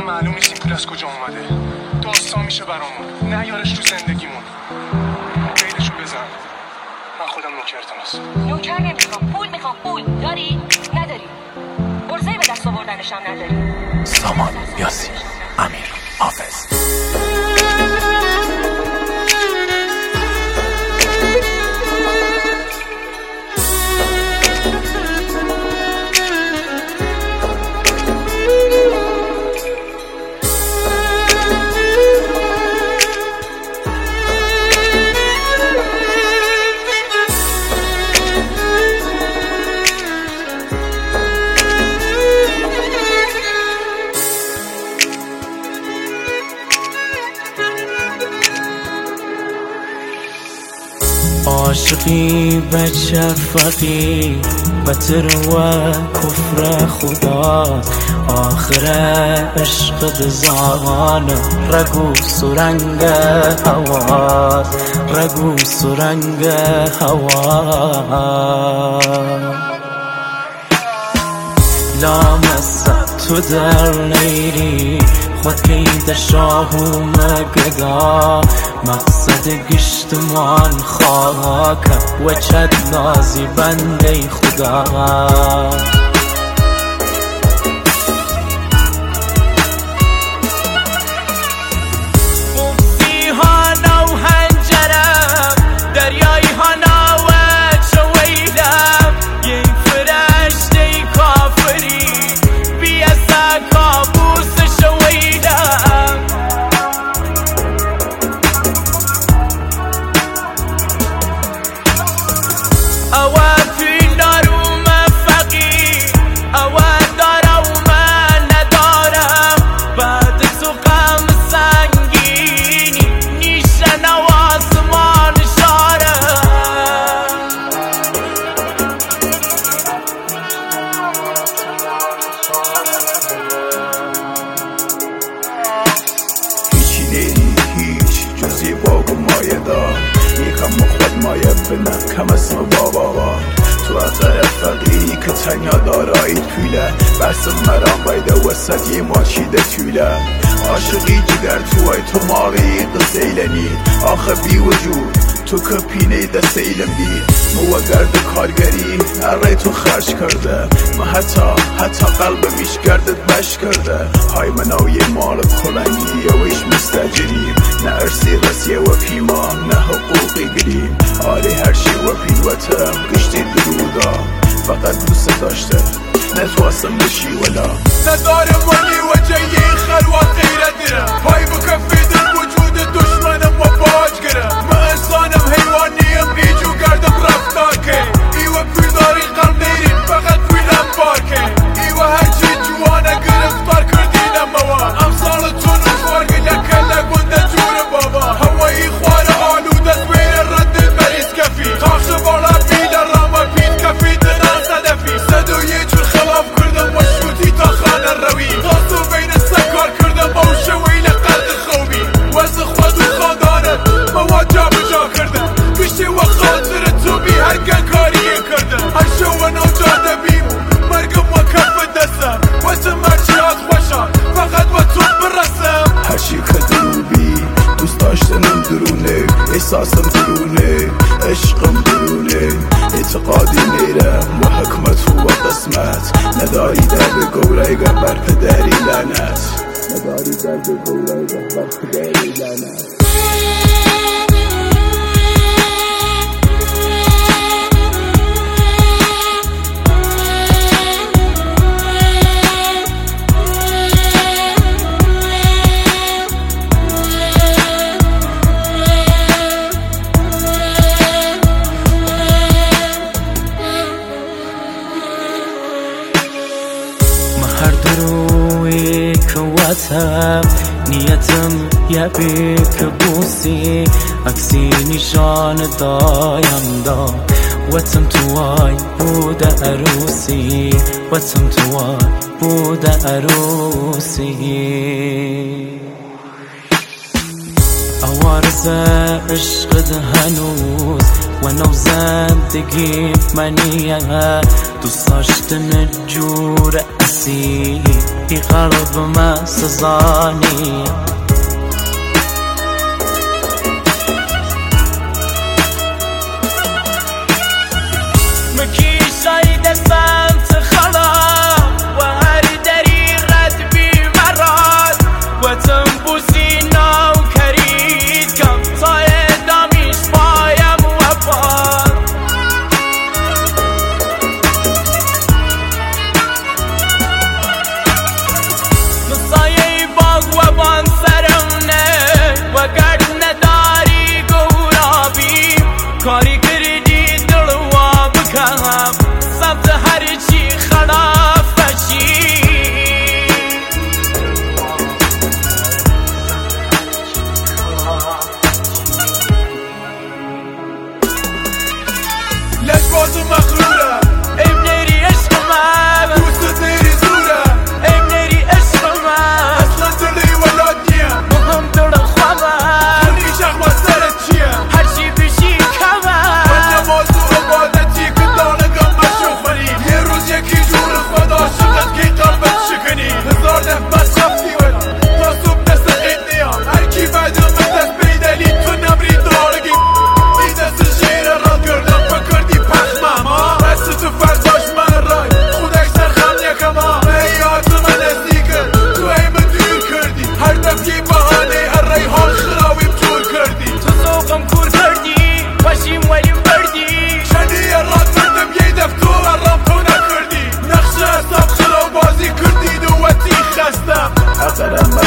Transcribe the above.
معلوم نیست این پول از کجا اومده. داستان میشه برامون، نیارش تو زندگیمون. قیدشو بزن، من خودم نوکرتم هستم. نوکر نمیخوام، پول میخوام. پول داری؟ نداری؟ برزه به دست آوردنش هم نداری. سامان یاسین، امیر حافظ. عاشقی به شفقی بتر و کفر خدا آخر عشق دزان رگو سرنگ هوا رگو سرنگ هوا لامست تو در نیری خود که شاهو مگدا مقصد گشتمان خاک و چد نازی بنده خدا بوسی ها نو هنجرم دریایی ها نو چویلم یه فرشته کافری بیاسا کابوس شویلم اوا فی دارم فقیر اوا دارم ندارم بعد تو غم سنگینی نیشن و آسمان شارم هیچی نیدی هیچ جزی باگ و مایه دار یکم مخبت مایه بنه کم اسم بابا تو اثر فقیری که تنیا دارایی تویله بس مرام بایده وسط یه ماچیده تویله عاشقی جگر توی تو ماغی قسیلنی آخه بی وجود تو که پینه دست ایلم بی مو گرد کارگری اره تو خرج کرده ما حتی قلب میش گردت بش کرده های مناوی مال کلنگی و ایش مستجریم نه ارسی رسیه و پیما نه حقوقی گریم آره هرشی و پیلوتم گشتی درودا فقط دوست داشته نتواستم بشی ولا ندارم منی و جایی خلوات غیرت درم پای بکفی در وجود دشمنم و باج گرم من انسانم حیوانیم ایجو گردم رفتار که ایوه پیداری قلب نیرین فقط پیلم بار که ایوه هرچی جوانه گرفتار کردینم بابا امثالتون خوار گله کله گنده جور بابا هوایی خوار آلودت بین رد مریض کفی خاخش بالا بیل رام پید کفی دنان صدفی صدو یه جور خلاف کردم و شوتی تا خانه روی خاصو بین سکار کردم با شویل قرد خوبی وزن خود و خاندانت مواجه بجا کردم گشتی و خاطر تو بی هر گنکاری کردم هر شو نو جاده بیم مرگم و کف دستم و تو مرچیات خوشم فقط و تو برسم هرچی که دروبی دوست داشتنم درونه احساسم درونه عشقم درونه اعتقادی نیرم و حکمت و قسمت نداری درد گوره بر پدری لعنت نداری درد گوره بر پدری لعنت نیتم یه بیک بوسی عکسی نشان دایم داد وطن توای بود عروسی وطن توای بود عروسی عوارز عشق هنوز و نو زندگی منیه دوست داشتن جور اصیلی قلب من سزانیه مکیشای دستم خلا و هر دری رد بی مراد و تنبوزی نو کرید کم تا ادامیش بایم و باد نسایه باگ و بان سرم نه و گرد نداری گورابی کاری کردی دلوا بکنم سمت هر چی خلاف بشی لش بازو مخروره ای منیری عشق من دوست دیری زوره ای منیری عشق من اصلا دلی ولاد نیم مهم دل خوامم کنی شخم سرت چیه هر چی بشی کمم من موضوع عبادتی که دانگم مشوخنی یه روز یکی جور خود عاشقت که قلبت شکنی هزار نفس خفتی ولا تا صبح نسقید نیام هر کی بعدم دست بیدلی تو نمری دارگی ای دست شیر را کردم پکردی پخمم دست تو فرداش من رای خودش سرخم یکم ایات من نزدیکت تو ایم دور کردی هر دفعی بهانه هر ریحان خراویم جور کردی تو ذوقم کور کردی باشیم ولیم بردی شنی راد کردم یه دفع تو ورام تو نکردی نقشه حساب چرا بازی کردی دوتی خستم اقرم